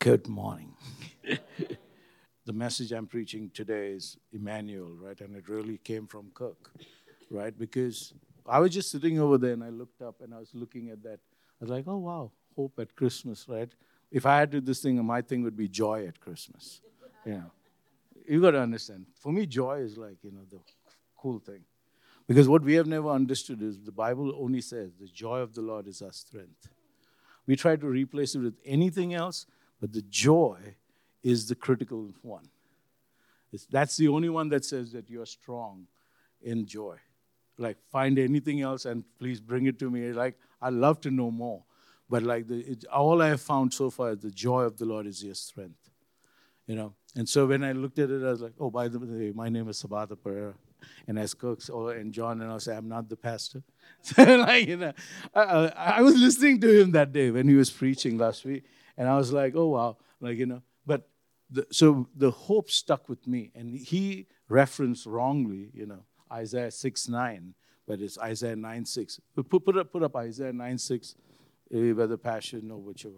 Good morning. The message I'm preaching today is Emmanuel, right? And it really came from Kirk, right? Because I was just sitting over there and I looked up and I was looking at that. I was like, oh, wow, hope at Christmas, right? If I had to do this thing, my thing would be joy at Christmas. You know, you got to understand. For me, joy is like, the cool thing. Because what we have never understood is the Bible only says the joy of the Lord is our strength. We try to replace it with anything else, but the joy is the critical one. That's the only one that says that you're strong in joy. Like, find anything else and please bring it to me. Like, I love to know more. But like, all I have found so far is the joy of the Lord is your strength. And so when I looked at it, I was like, oh, by the way, my name is Sabata Pereira. And as Cooks and John and I say, I'm not the pastor. So, I was listening to him that day when he was preaching last week. And I was like, oh, wow. But so the hope stuck with me. And he referenced wrongly, Isaiah 6:9, but it's Isaiah 9:6. Put up Isaiah 9:6, whether passion or whichever.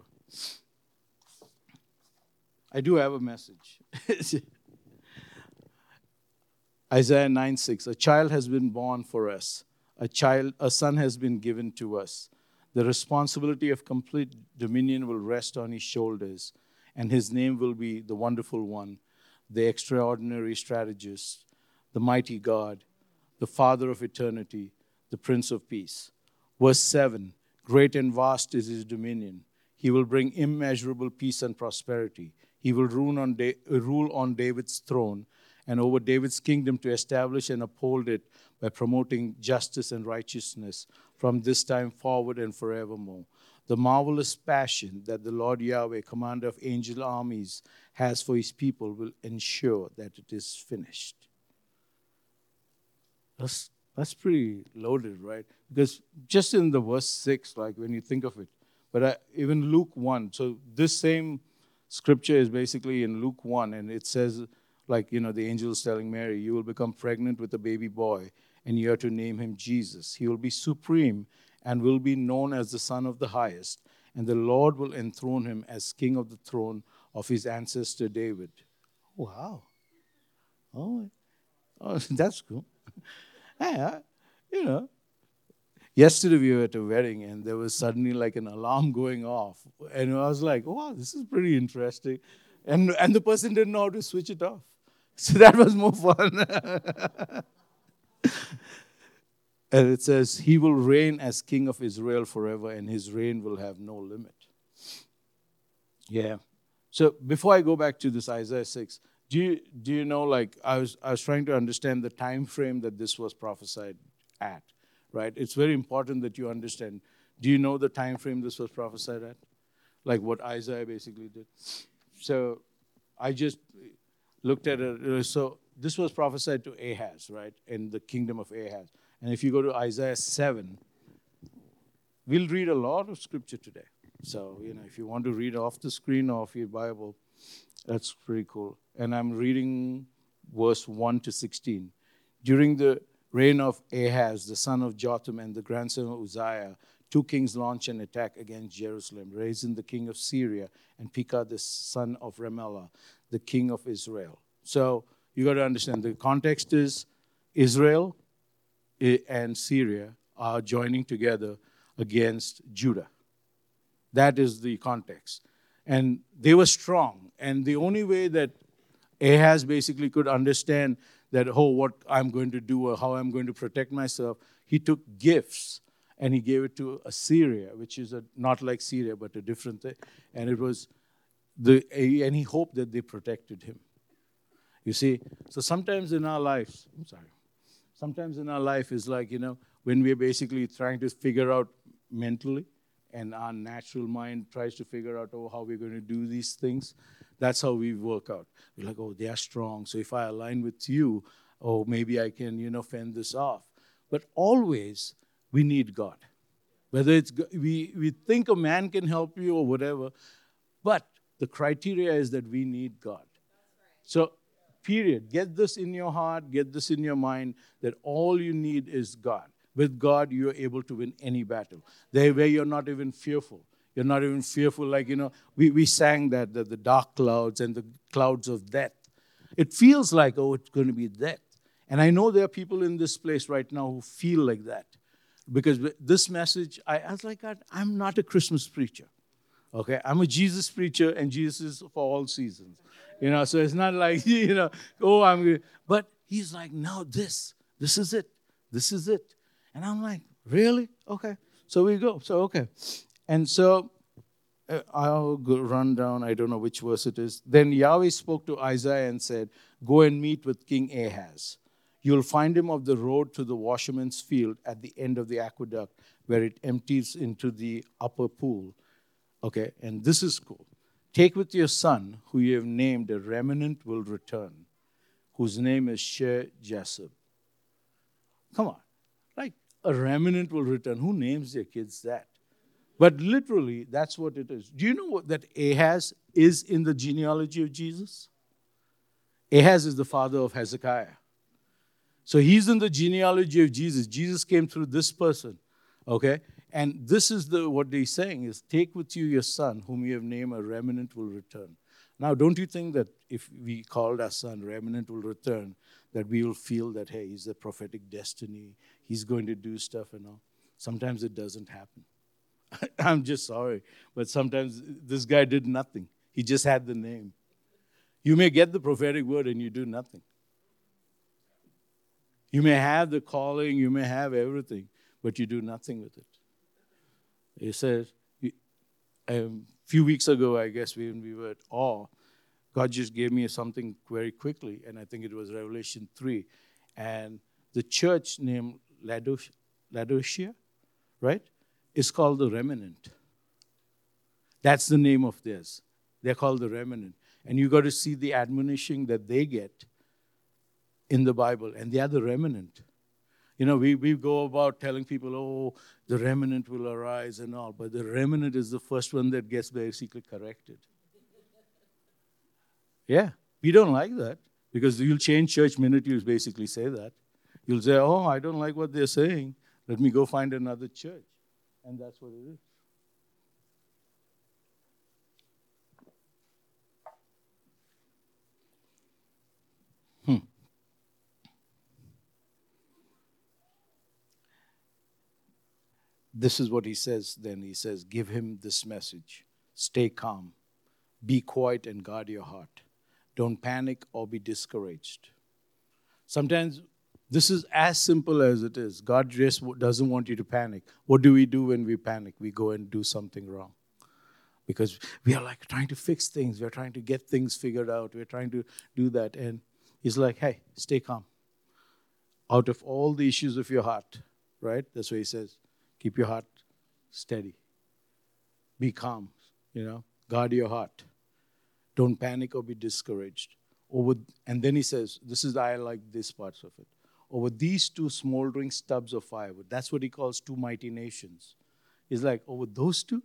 I do have a message. Isaiah 9:6. A child has been born for us. A son has been given to us. The responsibility of complete dominion will rest on his shoulders, and his name will be the Wonderful One, the Extraordinary Strategist, the Mighty God, the Father of Eternity, the Prince of Peace. Verse 7. Great and vast is his dominion. He will bring immeasurable peace and prosperity. He will rule on David's throne and over David's kingdom to establish and uphold it by promoting justice and righteousness from this time forward and forevermore. The marvelous passion that the Lord Yahweh, commander of angel armies, has for his people will ensure that it is finished. That's pretty loaded, right? Because just in the verse 6, like when you think of it, but even Luke 1, so this same scripture is basically in Luke 1, and it says, the angel is telling Mary, you will become pregnant with a baby boy, and you are to name him Jesus. He will be supreme and will be known as the Son of the Highest, and the Lord will enthrone him as king of the throne of his ancestor David. Wow. Oh, that's cool. Yeah, Yesterday we were at a wedding and there was suddenly like an alarm going off. And I was like, wow, this is pretty interesting. And the person didn't know how to switch it off. So that was more fun. And it says, he will reign as king of Israel forever and his reign will have no limit. Yeah. So before I go back to this Isaiah 6, do you know, I was trying to understand the time frame that this was prophesied at, right? It's very important that you understand. Do you know the time frame this was prophesied at? Like what Isaiah basically did. So I just looked at it. So this was prophesied to Ahaz, right? In the kingdom of Ahaz. And if you go to Isaiah 7, we'll read a lot of scripture today. So, if you want to read off the screen or off your Bible, that's pretty cool. And I'm reading verse 1 to 16. During the reign of Ahaz, the son of Jotham and the grandson of Uzziah, two kings launched an attack against Jerusalem, Rezin, the king of Syria, and Pekah, the son of Remaliah, the king of Israel. So you got to understand, the context is Israel and Syria are joining together against Judah. That is the context. And they were strong. And the only way that Ahaz basically could understand that, what I'm going to do or how I'm going to protect myself, he took gifts and he gave it to Assyria, which is not like Syria, but a different thing. And it was and he hoped that they protected him. You see, so sometimes in our life is like, when we're basically trying to figure out mentally, and our natural mind tries to figure out, how we're going to do these things. That's how we work out. We're like, they are strong. So if I align with you, maybe I can, fend this off. But always, we need God. Whether it's, we think a man can help you or whatever, but the criteria is that we need God. So, period. Get this in your heart, get this in your mind, that all you need is God. With God, you're able to win any battle. There where you're not even fearful. You're not even fearful. Like, we sang that the dark clouds and the clouds of death. It feels like, oh, it's going to be death. And I know there are people in this place right now who feel like that. Because this message, I was like, God, I'm not a Christmas preacher. Okay? I'm a Jesus preacher, and Jesus is for all seasons. So it's not like, oh, I'm good. But he's like, no, this is it. This is it. And I'm like, really? Okay. So we go. So, okay. And so I'll run down. I don't know which verse it is. Then Yahweh spoke to Isaiah and said, go and meet with King Ahaz. You'll find him of the road to the washerman's field at the end of the aqueduct where it empties into the upper pool. Okay, and this is cool. Take with your son, who you have named a remnant will return, whose name is Shear-Jashub. Come on. Like, a remnant will return. Who names their kids that? But literally, that's what it is. Do you know that Ahaz is in the genealogy of Jesus? Ahaz is the father of Hezekiah. So he's in the genealogy of Jesus. Jesus came through this person, okay? And this is what they're saying is, take with you your son, whom you have named a remnant will return. Now, don't you think that if we called our son remnant will return, that we will feel that, hey, he's a prophetic destiny, he's going to do stuff and all? Sometimes it doesn't happen. I'm just sorry, but sometimes this guy did nothing. He just had the name. You may get the prophetic word and you do nothing. You may have the calling, you may have everything, but you do nothing with it. He said, a few weeks ago, I guess, when we were at awe, God just gave me something very quickly, and I think it was Revelation 3. And the church named Laodicea, right, is called the remnant. That's the name of theirs. They're called the remnant. And you got to see the admonition that they get in the Bible, and they are the remnant. We go about telling people, oh, the remnant will arise and all, but the remnant is the first one that gets basically corrected. Yeah, we don't like that, because you'll change church minute you basically say that. You'll say, oh, I don't like what they're saying. Let me go find another church. And that's what it is. This is what he says then. He says, give him this message. Stay calm. Be quiet and guard your heart. Don't panic or be discouraged. Sometimes this is as simple as it is. God just doesn't want you to panic. What do we do when we panic? We go and do something wrong. Because we are like trying to fix things. We're trying to get things figured out. We're trying to do that. And he's like, hey, stay calm. Out of all the issues of your heart, right? That's what he says. Keep your heart steady. Be calm, Guard your heart. Don't panic or be discouraged. And then he says, I like this parts of it. Over these two smoldering stubs of firewood. That's what he calls two mighty nations. He's like, over those two?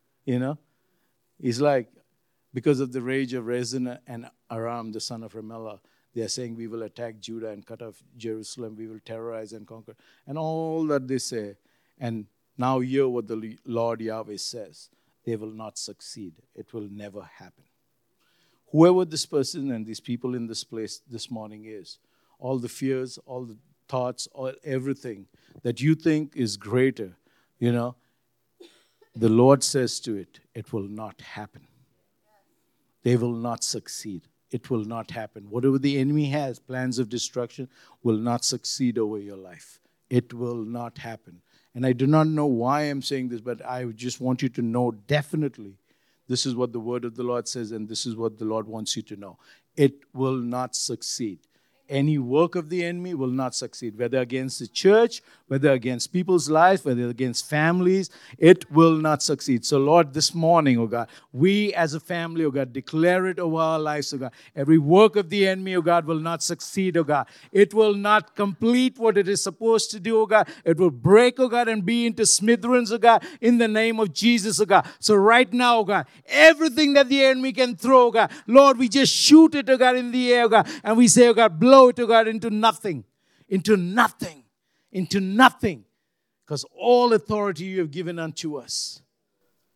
He's like, because of the rage of Rezin and Aram, the son of Remelah, they are saying, we will attack Judah and cut off Jerusalem. We will terrorize and conquer. And all that they say. And now hear what the Lord Yahweh says. They will not succeed. It will never happen. Whoever this person and these people in this place this morning is, all the fears, all the thoughts, everything that you think is greater, the Lord says to it, it will not happen. They will not succeed. It will not happen. Whatever the enemy has, plans of destruction, will not succeed over your life. It will not happen. And I do not know why I'm saying this, but I just want you to know definitely this is what the word of the Lord says, and this is what the Lord wants you to know. It will not succeed. Any work of the enemy will not succeed, whether against the church, whether against people's lives, whether against families, it will not succeed. So, Lord, this morning, oh God, we as a family, oh God, declare it over our lives, oh God. Every work of the enemy, oh God, will not succeed, oh God. It will not complete what it is supposed to do, oh God. It will break, oh God, and be into smithereens, oh God, in the name of Jesus, oh God. So right now, oh God, everything that the enemy can throw, oh God, Lord, we just shoot it, oh God, in the air, oh God, and we say, oh God, blow it, oh God, into nothing, into nothing, into nothing, because all authority you have given unto us.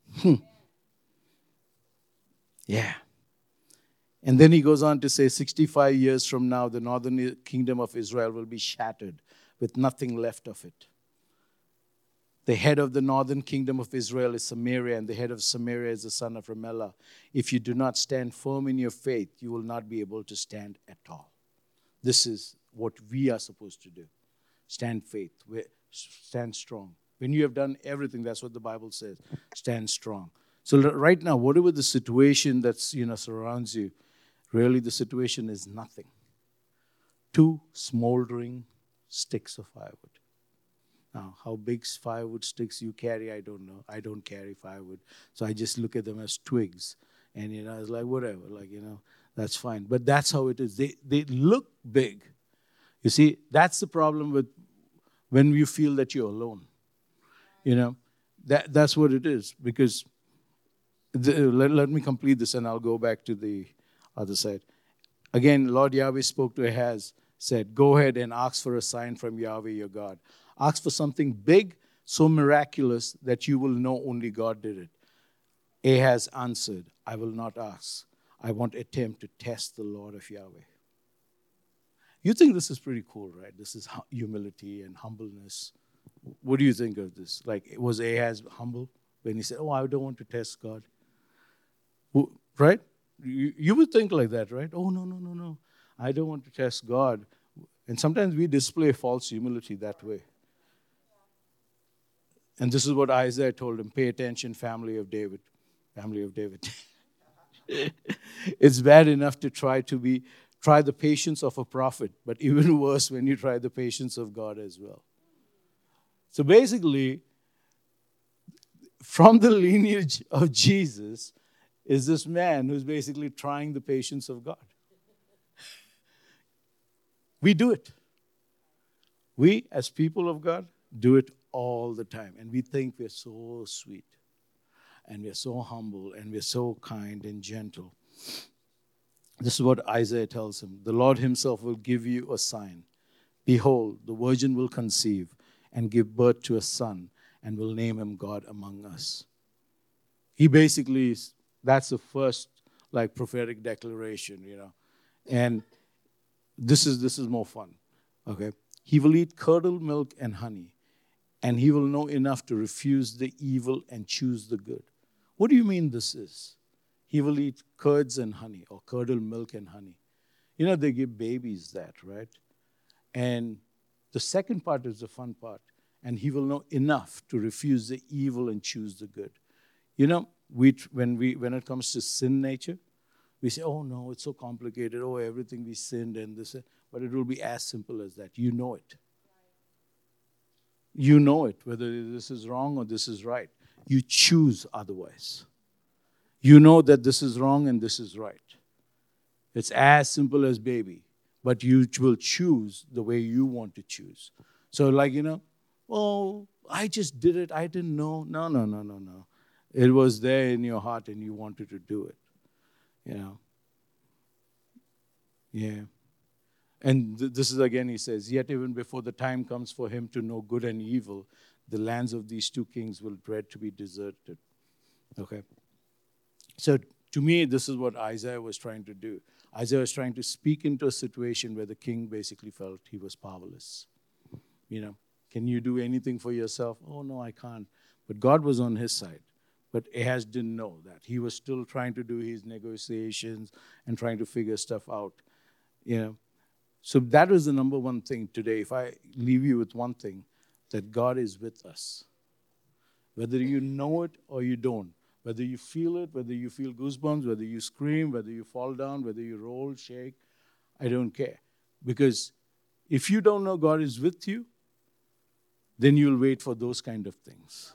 Yeah. And then he goes on to say, 65 years from now, the northern kingdom of Israel will be shattered with nothing left of it. The head of the northern kingdom of Israel is Samaria, and the head of Samaria is the son of Ramelah. If you do not stand firm in your faith, you will not be able to stand at all. This is what we are supposed to do. Stand faith. Stand strong. When you have done everything, that's what the Bible says. Stand strong. So right now, whatever the situation that's surrounds you, really the situation is nothing. 2 smoldering sticks of firewood. Now, how big firewood sticks you carry, I don't know. I don't carry firewood. So I just look at them as twigs. And, it's like, whatever, that's fine. But that's how it is. They look big. You see, that's the problem with when you feel that you're alone. That's what it is. Because, let me complete this and I'll go back to the other side. Again, Lord Yahweh spoke to Ahaz, said, go ahead and ask for a sign from Yahweh your God. Ask for something big, so miraculous that you will know only God did it. Ahaz answered, I will not ask. I won't attempt to test the Lord of Yahweh. You think this is pretty cool, right? This is humility and humbleness. What do you think of this? Was Ahaz humble when he said, I don't want to test God? Right? You would think like that, right? Oh, no. I don't want to test God. And sometimes we display false humility that way. And this is what Isaiah told him. Pay attention, family of David. Family of David. It's bad enough to try the patience of a prophet, but even worse when you try the patience of God as well. So basically, from the lineage of Jesus is this man who's basically trying the patience of God. We do it. We, as people of God, do it all the time. And we think we're so sweet. And we're so humble. And we're so kind and gentle. This is what Isaiah tells him. The Lord himself will give you a sign. Behold, the virgin will conceive and give birth to a son and will name him God among us. He basically, that's the first prophetic declaration, And this is more fun. Okay. He will eat curdled milk and honey, and he will know enough to refuse the evil and choose the good. What do you mean this is? He will eat curds and honey, or curdled milk and honey. They give babies that, right? And the second part is the fun part. And he will know enough to refuse the evil and choose the good. When it comes to sin nature, we say, oh no, it's so complicated. Oh, everything we sinned and this. But it will be as simple as that. You know it. You know it, whether this is wrong or this is right. You choose otherwise. You know that this is wrong and this is right. It's as simple as baby. But you will choose the way you want to choose. So I just did it. I didn't know. No. It was there in your heart and you wanted to do it. Yeah. And this is again, he says, yet even before the time comes for him to know good and evil, the lands of these 2 kings will dread to be deserted. Okay. So to me, this is what Isaiah was trying to do. Isaiah was trying to speak into a situation where the king basically felt he was powerless. Can you do anything for yourself? Oh, no, I can't. But God was on his side. But Ahaz didn't know that. He was still trying to do his negotiations and trying to figure stuff out. So that was the number one thing today. If I leave you with one thing, that God is with us. Whether you know it or you don't. Whether you feel it, whether you feel goosebumps, whether you scream, whether you fall down, whether you roll, shake, I don't care. Because if you don't know God is with you, then you'll wait for those kind of things.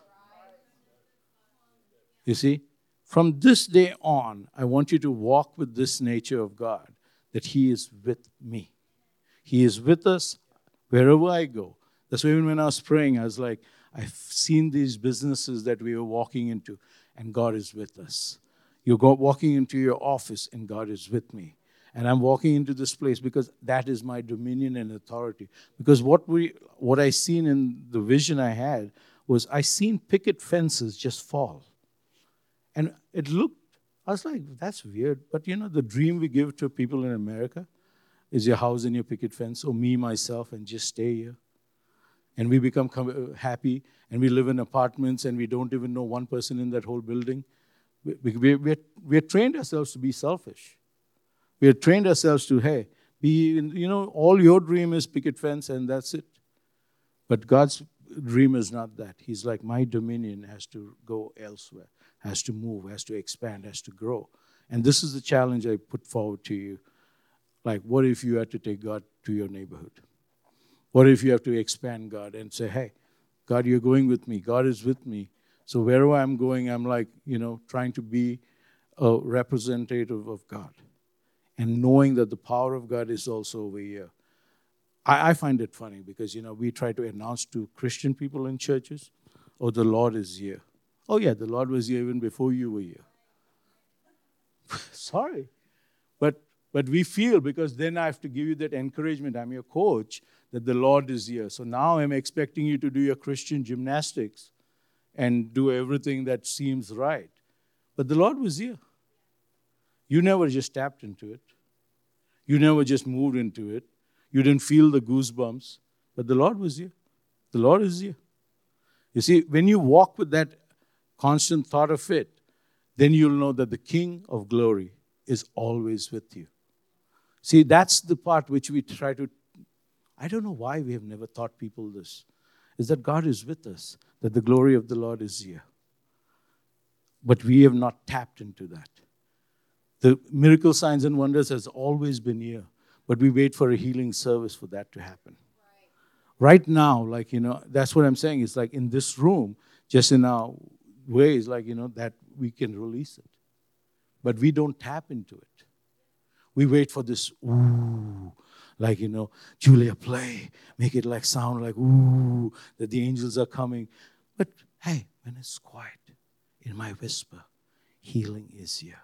You see, from this day on, I want you to walk with this nature of God, that He is with me. He is with us wherever I go. That's why even when I was praying, I was like, I've seen these businesses that we were walking into, and God is with us. You're walking into your office, and God is with me. And I'm walking into this place because that is my dominion and authority. Because what I seen in the vision I had was I seen picket fences just fall. And it looked, I was like, that's weird. But the dream we give to people in America is your house and your picket fence, or me, myself, and just stay here. And we become happy, and we live in apartments, and we don't even know one person in that whole building. We have trained ourselves to be selfish. We have trained ourselves to, hey, all your dream is picket fence, and that's it. But God's dream is not that. He's like, my dominion has to go elsewhere, has to move, has to expand, has to grow. And this is the challenge I put forward to you. Like, what if you had to take God to your neighborhood? What if you have to expand God and say, hey, God, you're going with me. God is with me. So wherever I'm going, I'm like, trying to be a representative of God. And knowing that the power of God is also over here. I find it funny because, we try to announce to Christian people in churches, oh, the Lord is here. Oh, yeah, the Lord was here even before you were here. Sorry. But we feel, because then I have to give you that encouragement. I'm your coach, that the Lord is here. So now I'm expecting you to do your Christian gymnastics and do everything that seems right. But the Lord was here. You never just tapped into it. You never just moved into it. You didn't feel the goosebumps. But the Lord was here. The Lord is here. You see, when you walk with that constant thought of it, then you'll know that the King of glory is always with you. See, that's the part which we try to, I don't know why we have never taught people this, is that God is with us, that the glory of the Lord is here. But we have not tapped into that. The miracle signs and wonders has always been here, but we wait for a healing service for that to happen. Right now, that's what I'm saying. It's like in this room, just in our ways, that we can release it. But we don't tap into it. We wait for this, ooh, Julia, play. Make it sound like, ooh, that the angels are coming. But hey, when it's quiet, in my whisper, healing is here.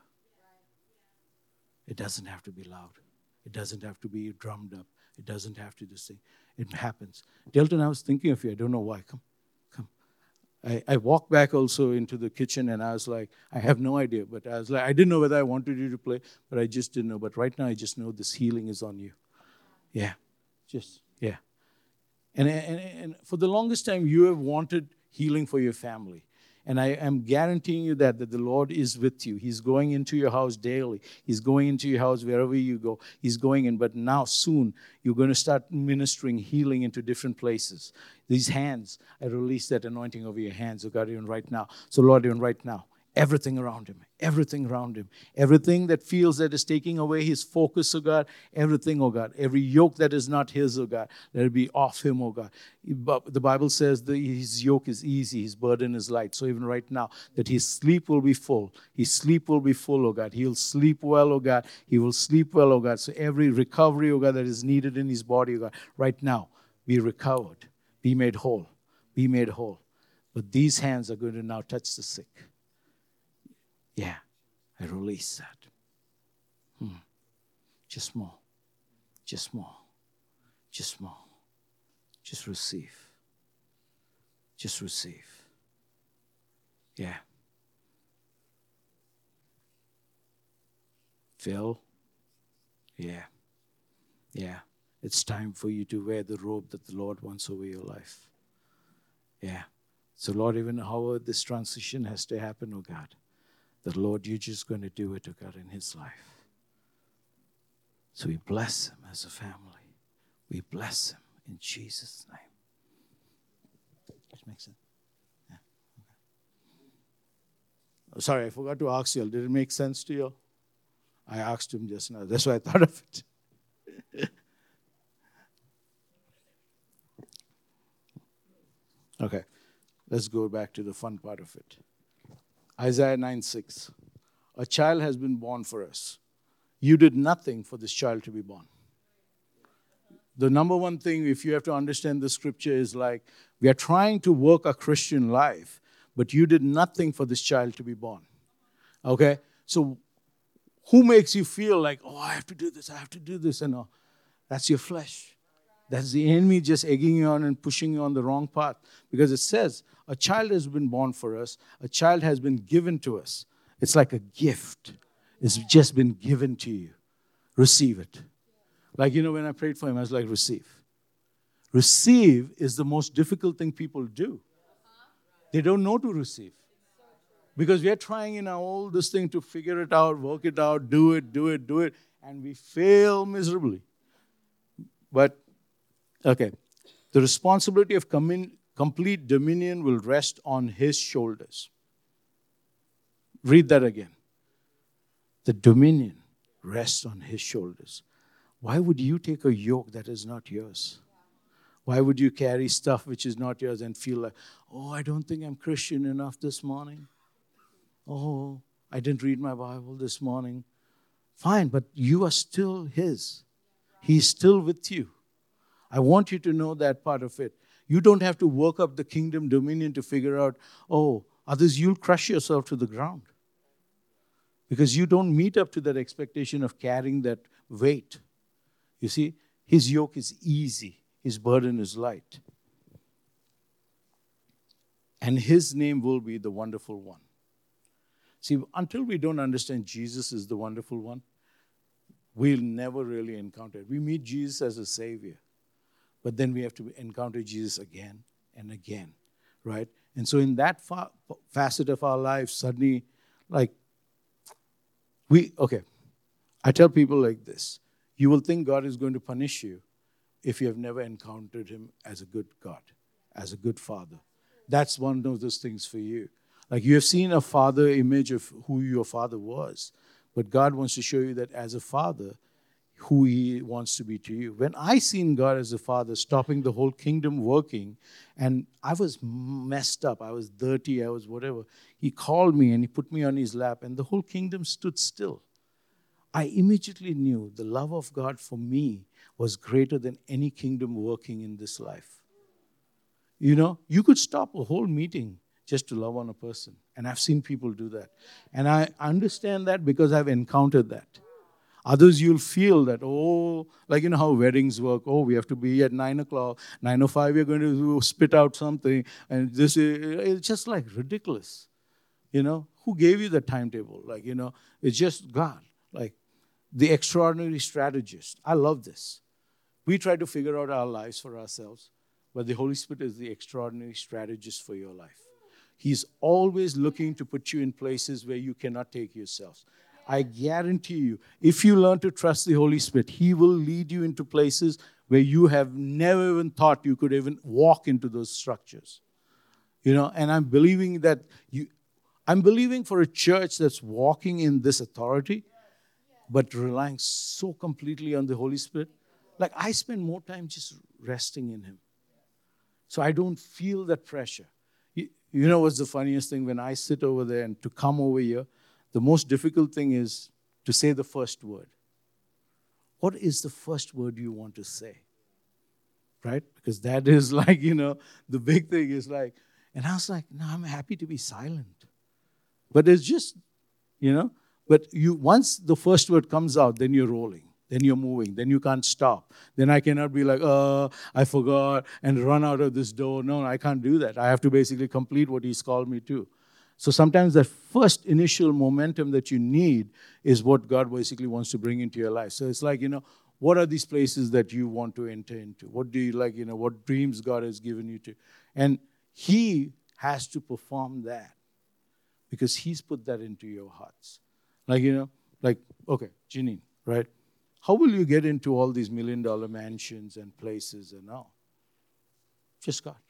It doesn't have to be loud. It doesn't have to be drummed up. It doesn't have to just sing. It happens. Delton, I was thinking of you. I don't know why. Come. I walked back also into the kitchen, and I was like, I have no idea. But I was like, I didn't know whether I wanted you to play, but I just didn't know. But right now, I just know this healing is on you. Yeah. Yeah. And for the longest time, you have wanted healing for your family. And I am guaranteeing you that the Lord is with you. He's going into your house daily. He's going into your house wherever you go. He's going in. But now, soon, you're going to start ministering healing into different places. These hands, I release that anointing over your hands, oh God, even right now. So, Lord, even right now, everything around him, everything that feels that is taking away his focus, oh God, everything, oh God, every yoke that is not his, oh God, let it be off him, oh God. The Bible says that his yoke is easy, his burden is light. So even right now, that his sleep will be full. His sleep will be full, oh God. He'll sleep well, oh God. He will sleep well, oh God. So every recovery, oh God, that is needed in his body, oh God, right now, be recovered, be made whole, be made whole. But these hands are going to now touch the sick. Yeah, I release that. Just more. Just receive. Just receive. Yeah. Phil? Yeah. It's time for you to wear the robe that the Lord wants over your life. Yeah. So, Lord, even however this transition has to happen, oh God, that, Lord, you're just going to do it, oh God, in his life. So we bless him as a family. We bless him in Jesus' name. Which makes sense? Yeah. Okay. Oh, sorry, I forgot to ask you. Did it make sense to you? I asked him just now. That's why I thought of it. Okay. Let's go back to the fun part of it. Isaiah 9:6. A child has been born for us. You did nothing for this child to be born. The number one thing, if you have to understand the scripture, is we are trying to work a Christian life, but you did nothing for this child to be born. Okay? So who makes you feel like, oh, I have to do this, and all? That's your flesh. That's the enemy just egging you on and pushing you on the wrong path. Because it says, a child has been born for us. A child has been given to us. It's like a gift. It's just been given to you. Receive it. Like, when I prayed for him, I was like, receive. Receive is the most difficult thing people do. They don't know to receive. Because we are trying in all this thing to figure it out, work it out, do it, and we fail miserably. But, okay, the responsibility of complete dominion will rest on his shoulders. Read that again. The dominion rests on his shoulders. Why would you take a yoke that is not yours? Why would you carry stuff which is not yours and feel like, oh, I don't think I'm Christian enough this morning. Oh, I didn't read my Bible this morning. Fine, but you are still his. He's still with you. I want you to know that part of it. You don't have to work up the kingdom dominion to figure out, oh, others, you'll crush yourself to the ground. Because you don't meet up to that expectation of carrying that weight. You see, his yoke is easy. His burden is light. And his name will be the Wonderful One. See, until we don't understand Jesus is the Wonderful One, we'll never really encounter it. We meet Jesus as a Savior. But then we have to encounter Jesus again and again, right? And so in that facet of our lives, suddenly, I tell people like this. You will think God is going to punish you if you have never encountered him as a good God, as a good father. That's one of those things for you. Like you have seen a father image of who your father was, but God wants to show you that as a father, who he wants to be to you. When I seen God as a father stopping the whole kingdom working, and I was messed up, I was dirty, I was whatever, he called me and he put me on his lap and the whole kingdom stood still. I immediately knew the love of God for me was greater than any kingdom working in this life. You could stop a whole meeting just to love on a person. And I've seen people do that. And I understand that because I've encountered that. Others, you'll feel that, like how weddings work. Oh, we have to be at 9 o'clock. 9:05, we're going to spit out something. And it's just like ridiculous. Who gave you the timetable? It's just God. Like the extraordinary strategist. I love this. We try to figure out our lives for ourselves, but the Holy Spirit is the extraordinary strategist for your life. He's always looking to put you in places where you cannot take yourselves. I guarantee you, if you learn to trust the Holy Spirit, he will lead you into places where you have never even thought you could even walk into those structures. And I'm believing for a church that's walking in this authority, but relying so completely on the Holy Spirit. Like I spend more time just resting in him. So I don't feel that pressure. You know what's the funniest thing? When I sit over there and to come over here, the most difficult thing is to say the first word. What is the first word you want to say? Right? Because that is like, the big thing is like, and I was like, no, I'm happy to be silent. But it's just, but once the first word comes out, then you're rolling. Then you're moving. Then you can't stop. Then I cannot be like, I forgot, and run out of this door. No, I can't do that. I have to basically complete what he's called me to. So sometimes that first initial momentum that you need is what God basically wants to bring into your life. So it's like, what are these places that you want to enter into? What do you like, what dreams God has given you to? And he has to perform that because he's put that into your hearts. Okay, Janine, right? How will you get into all these $1 million mansions and places and all? Just God.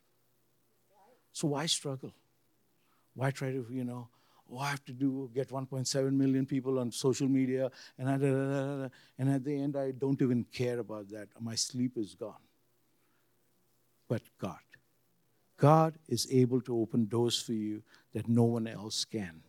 So why struggle? Why try to, I have to get 1.7 million people on social media, and at the end, I don't even care about that. My sleep is gone. But God is able to open doors for you that no one else can.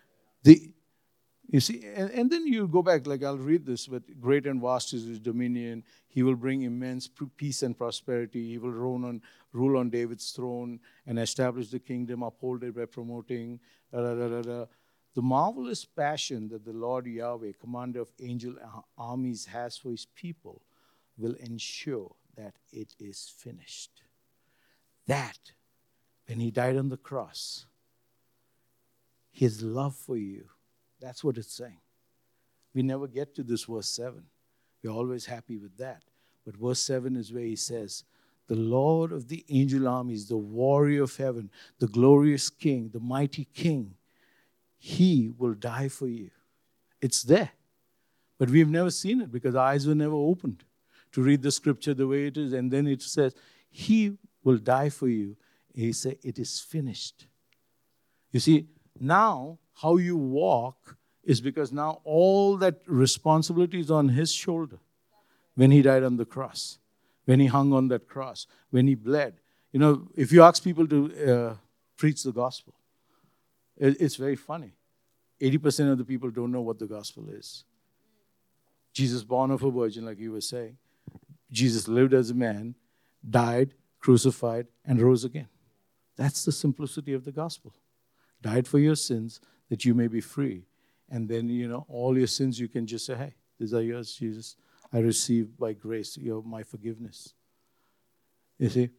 You see, and then you go back, like I'll read this, but great and vast is his dominion. He will bring immense peace and prosperity. He will rule on David's throne and establish the kingdom, uphold it by promoting. The marvelous passion that the Lord Yahweh, commander of angel armies, has for his people will ensure that it is finished. That, when he died on the cross, his love for you That's what it's saying. We never get to this verse 7. We're always happy with that. But verse 7 is where he says, the Lord of the angel armies, the warrior of heaven, the glorious king, the mighty king, he will die for you. It's there. But we've never seen it because our eyes were never opened to read the scripture the way it is. And then it says, he will die for you. He said, it is finished. You see, now how you walk is because now all that responsibility is on his shoulder when he died on the cross, when he hung on that cross, when he bled. You know, if you ask people to preach the gospel, it's very funny. 80% of the people don't know what the gospel is. Jesus born of a virgin, like you were saying. Jesus lived as a man, died, crucified, and rose again. That's the simplicity of the gospel. Died for your sins that you may be free. And then, all your sins, you can just say, hey, these are yours, Jesus. I received by grace my forgiveness. You see?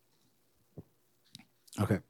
Okay.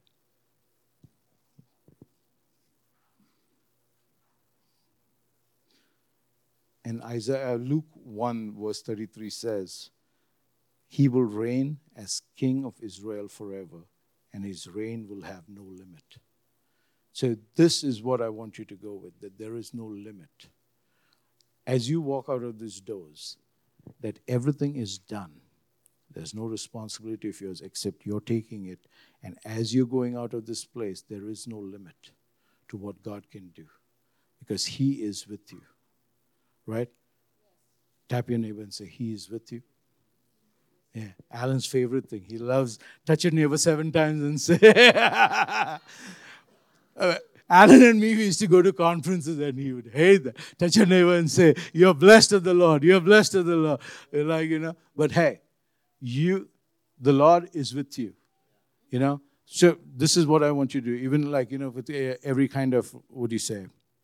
And Luke 1 verse 33 says, he will reign as King of Israel forever, and his reign will have no limit. So this is what I want you to go with, that there is no limit. As you walk out of these doors, that everything is done. There's no responsibility of yours except you're taking it. And as you're going out of this place, there is no limit to what God can do because he is with you. Right? Tap your neighbor and say, he is with you. Yeah, Alan's favorite thing. He loves touch your neighbor 7 times and say, Alan and me, we used to go to conferences and he would hate that. Touch your neighbor and say, you're blessed of the Lord. You're blessed of the Lord. But hey, the Lord is with you. So this is what I want you to do. Even with every kind of, what do you say,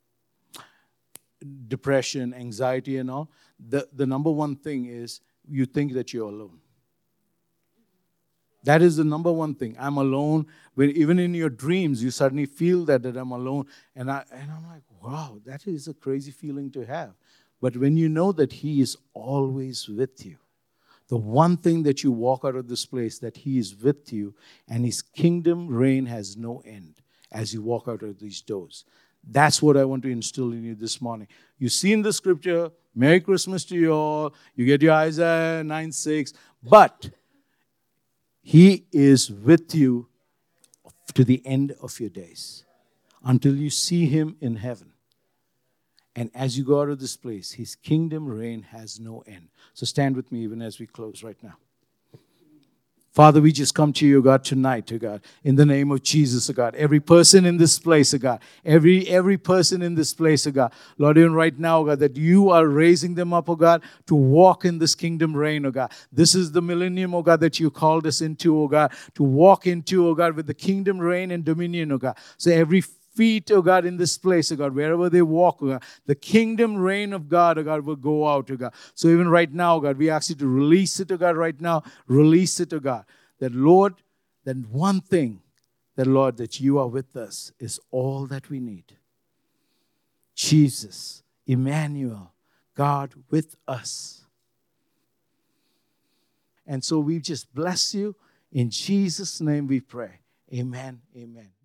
depression, anxiety and all, the number one thing is you think that you're alone. That is the number one thing. I'm alone. When even in your dreams, you suddenly feel that I'm alone. And I'm like, wow, that is a crazy feeling to have. But when you know that he is always with you, the one thing that you walk out of this place, that he is with you, and his kingdom reign has no end as you walk out of these doors. That's what I want to instill in you this morning. You see in the scripture, Merry Christmas to you all. You get your Isaiah 9:6. But he is with you to the end of your days, until you see him in heaven. And as you go out of this place, his kingdom reign has no end. So stand with me even as we close right now. Father, we just come to you, God, tonight, oh God, in the name of Jesus, oh God. Every person in this place, oh God, every person in this place, oh God, Lord, even right now, oh God, that you are raising them up, oh God, to walk in this kingdom reign, oh God. This is the millennium, oh God, that you called us into, oh God, to walk into, oh God, with the kingdom reign and dominion, oh God. So every feet, oh God, in this place, oh God, wherever they walk, oh God, the kingdom reign of God, oh God, will go out, oh God. So even right now, oh God, we ask you to release it, oh God, right now. Release it, oh God. That, Lord, that one thing, that, Lord, that you are with us is all that we need. Jesus, Emmanuel, God with us. And so we just bless you. In Jesus' name we pray. Amen. Amen.